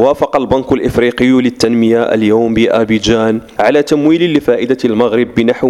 وافق البنك الإفريقي للتنمية اليوم بأبيجان على تمويل لفائدة المغرب بنحو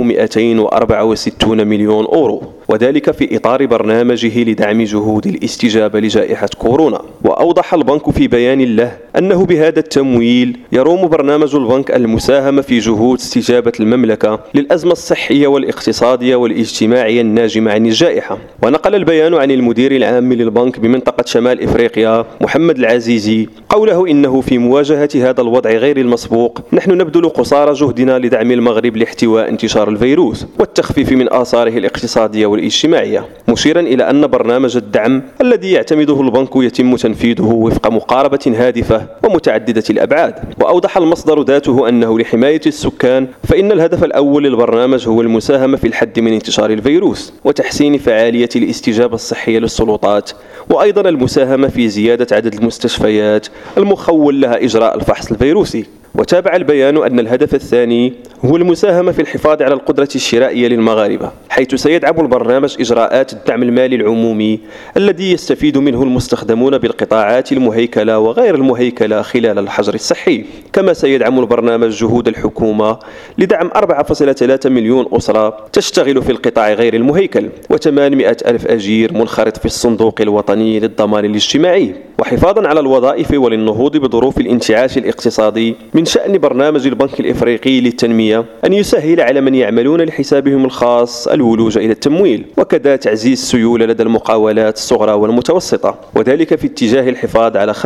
264 مليون أورو، وذلك في إطار برنامجه لدعم جهود الاستجابة لجائحة كورونا. وأوضح البنك في بيان له أنه بهذا التمويل يروم برنامج البنك المساهمة في جهود استجابة المملكة للأزمة الصحية والاقتصادية والاجتماعية الناجمة عن الجائحة. ونقل البيان عن المدير العام للبنك بمنطقة شمال إفريقيا محمد العزيزي قوله إنه في مواجهة هذا الوضع غير المسبوق نحن نبذل قصارى جهدنا لدعم المغرب لاحتواء انتشار الفيروس والتخفيف من آثاره الاقتصادية والاجتماعية، مشيرا إلى أن برنامج الدعم الذي يعتمده البنك يتم تنفيذه وفق مقاربة هادفة ومتعددة الأبعاد. وأوضح المصدر ذاته أنه لحماية السكان فإن الهدف الأول للبرنامج هو المساهمة في الحد من انتشار الفيروس وتحسين فعالية الاستجابة الصحية للسلطات، وأيضا المساهمة في زيادة عدد المستشفيات المخول لها إجراء الفحص الفيروسي. وتابع البيان أن الهدف الثاني هو المساهمة في الحفاظ على القدرة الشرائية للمغاربة، حيث سيدعم البرنامج إجراءات الدعم المالي العمومي الذي يستفيد منه المستخدمون بالقطاعات المهيكلة وغير المهيكلة خلال الحجر الصحي. كما سيدعم البرنامج جهود الحكومة لدعم 4.3 مليون أسرة تشتغل في القطاع غير المهيكل و800 ألف أجير منخرط في الصندوق الوطني للضمان الاجتماعي. وحفاظا على الوظائف وللنهوض بظروف الانتعاش الاقتصادي، من شأن برنامج البنك الإفريقي للتنمية أن يسهل على من يعملون لحسابهم الخاص الولوج إلى التمويل، وكذا تعزيز السيولة لدى المقاولات الصغرى والمتوسطة، وذلك في اتجاه الحفاظ على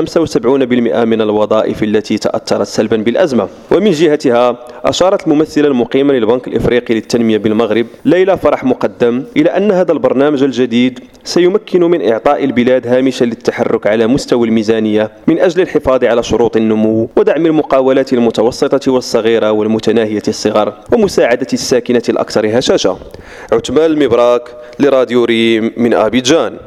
75% من الوظائف التي تأثرت سلبا بالأزمة. ومن جهتها أشارت الممثلة المقيمة للبنك الإفريقي للتنمية بالمغرب ليلى فرح مقدم إلى أن هذا البرنامج الجديد سيمكن من إعطاء البلاد هامشا للتحرك على مستوى الميزانية من أجل الحفاظ على شروط النمو ودعم المقاولات المتوسطة والصغيرة والمتناهية الصغر ومساعدة الساكنة الأكثر هشاشة. عثمان المبراك لراديو ريم من أبيجان.